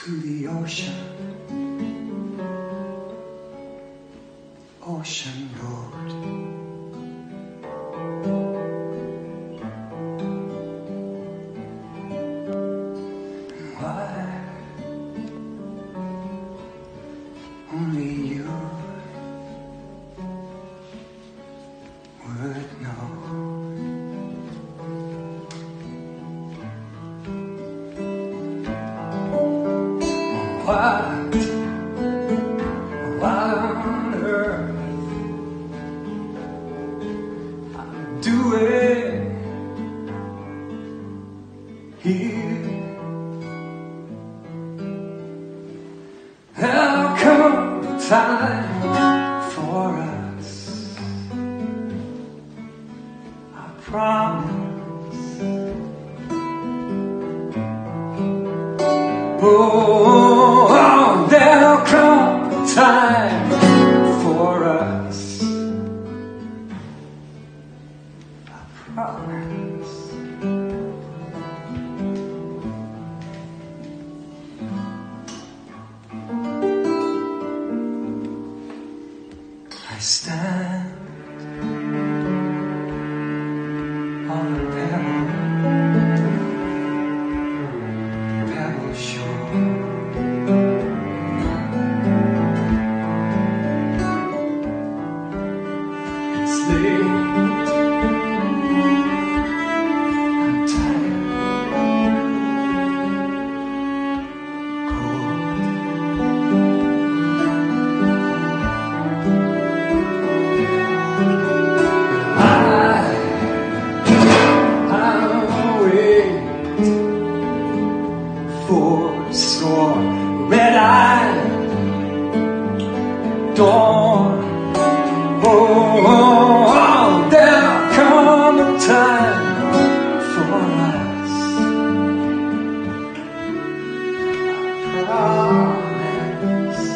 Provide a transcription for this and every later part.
to the ocean, ocean road. Why only you would know. What on earth I'm doing here? There'll come a time for us, I promise. Oh, there'll come a time for us, I promise. I stand on a pebble shore. It's late, I'm tired, cold. I'm waiting for a storm, red-eyed dawn. Oh, there'll come a time for us, I promise.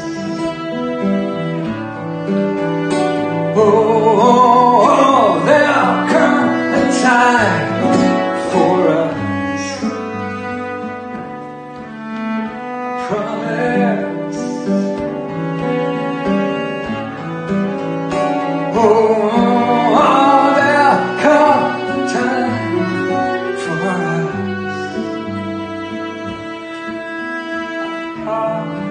Oh, there'll come a time for us, I promise. Oh, there'll come a time for us, I promise.